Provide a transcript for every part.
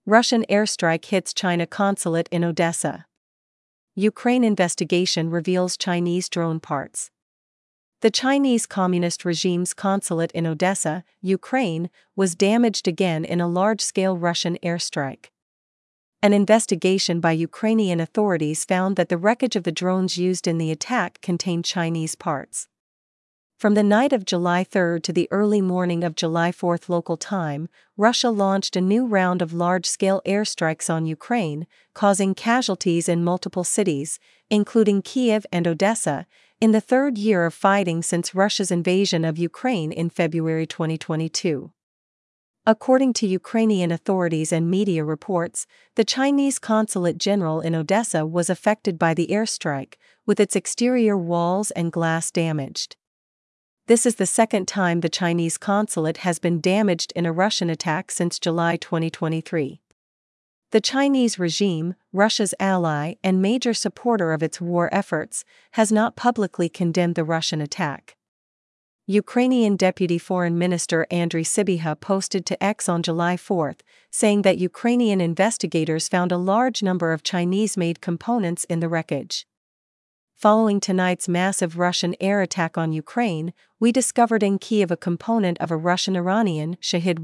Russian airstrike hits China consulate in Odessa. Ukraine investigation reveals Chinese drone parts. The Chinese Communist regime's consulate in Odessa, Ukraine, was damaged again in a large-scale Russian airstrike. An investigation by Ukrainian authorities found that the wreckage of the drones used in the attack contained Chinese parts. From the night of July 3 to the early morning of July 4 local time, Russia launched a new round of large-scale airstrikes on Ukraine, causing casualties in multiple cities, including Kiev and Odessa, in the third year of fighting since Russia's invasion of Ukraine in February 2022. According to Ukrainian authorities and media reports, the Chinese consulate general in Odessa was affected by the airstrike, with its exterior walls and glass damaged. This is the second time the Chinese consulate has been damaged in a Russian attack since July 2023. The Chinese regime, Russia's ally and major supporter of its war efforts, has not publicly condemned the Russian attack. Ukrainian Deputy Foreign Minister Andriy Sybiha posted to X on July 4, saying that Ukrainian investigators found a large number of Chinese-made components in the wreckage. Following tonight's massive Russian air attack on Ukraine, we discovered in Kiev a component of a Russian-Iranian Shahed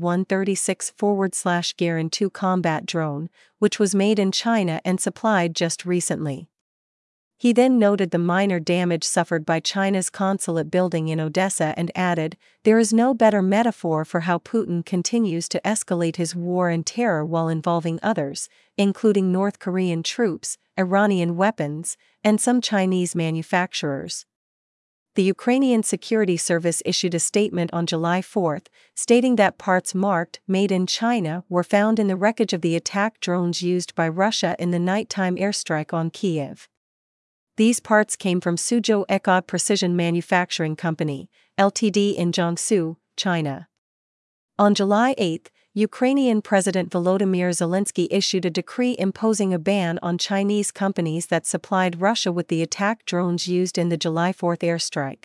136/Garand II combat drone, which was made in China and supplied just recently. He then noted the minor damage suffered by China's consulate building in Odessa and added, "There is no better metaphor for how Putin continues to escalate his war and terror while involving others, including North Korean troops, Iranian weapons, and some Chinese manufacturers." The Ukrainian Security Service issued a statement on July 4, stating that parts marked "Made in China" were found in the wreckage of the attack drones used by Russia in the nighttime airstrike on Kiev. These parts came from Suzhou Ekod Precision Manufacturing Company, Ltd. in Jiangsu, China. On July 8, Ukrainian President Volodymyr Zelensky issued a decree imposing a ban on Chinese companies that supplied Russia with the attack drones used in the July 4 airstrike.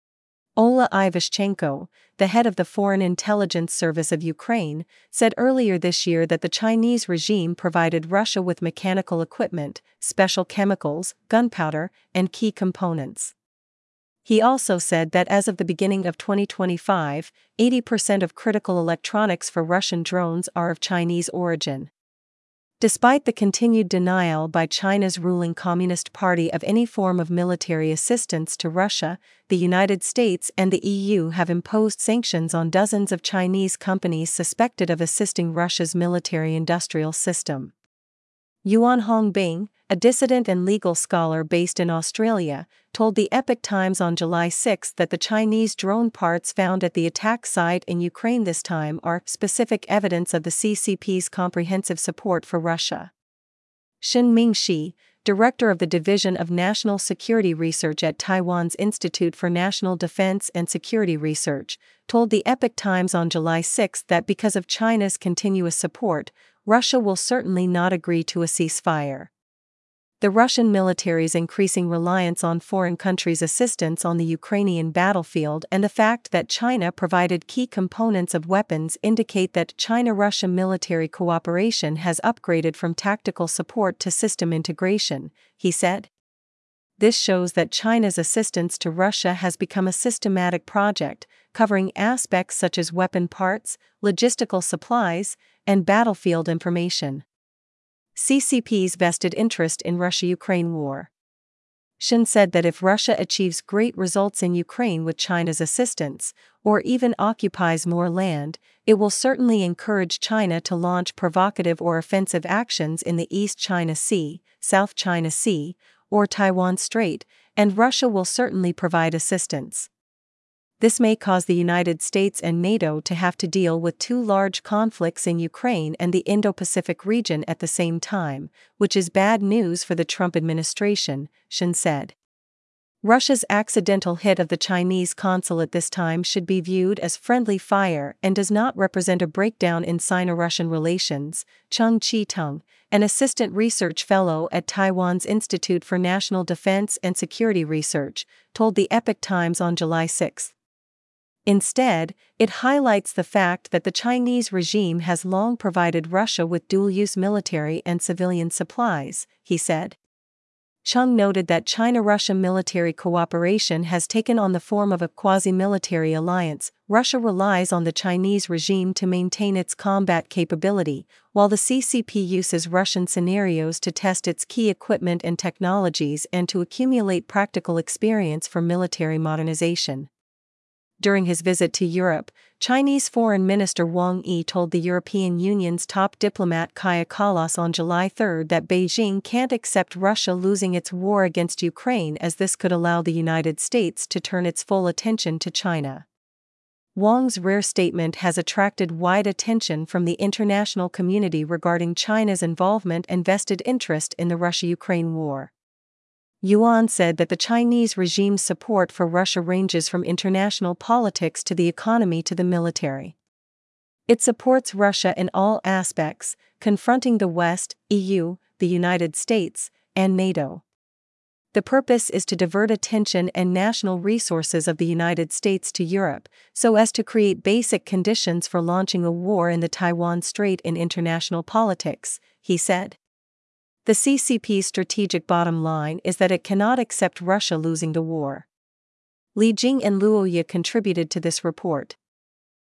Ola Ivashchenko, the head of the Foreign Intelligence Service of Ukraine, said earlier this year that the Chinese regime provided Russia with mechanical equipment, special chemicals, gunpowder, and key components. He also said that as of the beginning of 2025, 80% of critical electronics for Russian drones are of Chinese origin. Despite the continued denial by China's ruling Communist Party of any form of military assistance to Russia, the United States and the EU have imposed sanctions on dozens of Chinese companies suspected of assisting Russia's military-industrial system. Yuan Hongbing, a dissident and legal scholar based in Australia, told the Epoch Times on July 6 that the Chinese drone parts found at the attack site in Ukraine this time are specific evidence of the CCP's comprehensive support for Russia. Shin Mingxi, director of the Division of National Security Research at Taiwan's Institute for National Defense and Security Research, told the Epoch Times on July 6 that because of China's continuous support, Russia will certainly not agree to a ceasefire. The Russian military's increasing reliance on foreign countries' assistance on the Ukrainian battlefield and the fact that China provided key components of weapons indicate that China-Russia military cooperation has upgraded from tactical support to system integration, he said. This shows that China's assistance to Russia has become a systematic project, covering aspects such as weapon parts, logistical supplies, and battlefield information. CCP's vested interest in Russia-Ukraine war. Shin said that if Russia achieves great results in Ukraine with China's assistance, or even occupies more land, it will certainly encourage China to launch provocative or offensive actions in the East China Sea, South China Sea, or Taiwan Strait, and Russia will certainly provide assistance. This may cause the United States and NATO to have to deal with two large conflicts in Ukraine and the Indo-Pacific region at the same time, which is bad news for the Trump administration, Shin said. Russia's accidental hit of the Chinese consulate this time should be viewed as friendly fire and does not represent a breakdown in Sino-Russian relations, Chung Chi-tung, an assistant research fellow at Taiwan's Institute for National Defense and Security Research, told the Epoch Times on July 6. Instead, it highlights the fact that the Chinese regime has long provided Russia with dual-use military and civilian supplies, he said. Chung noted that China-Russia military cooperation has taken on the form of a quasi-military alliance. Russia relies on the Chinese regime to maintain its combat capability, while the CCP uses Russian scenarios to test its key equipment and technologies and to accumulate practical experience for military modernization. During his visit to Europe, Chinese Foreign Minister Wang Yi told the European Union's top diplomat Kaja Kallas on July 3 that Beijing can't accept Russia losing its war against Ukraine, as this could allow the United States to turn its full attention to China. Wang's rare statement has attracted wide attention from the international community regarding China's involvement and vested interest in the Russia-Ukraine war. Yuan said that the Chinese regime's support for Russia ranges from international politics to the economy to the military. It supports Russia in all aspects, confronting the West, EU, the United States, and NATO. The purpose is to divert attention and national resources of the United States to Europe, so as to create basic conditions for launching a war in the Taiwan Strait in international politics, he said. The CCP's strategic bottom line is that it cannot accept Russia losing the war. Li Jing and Luo Ye contributed to this report.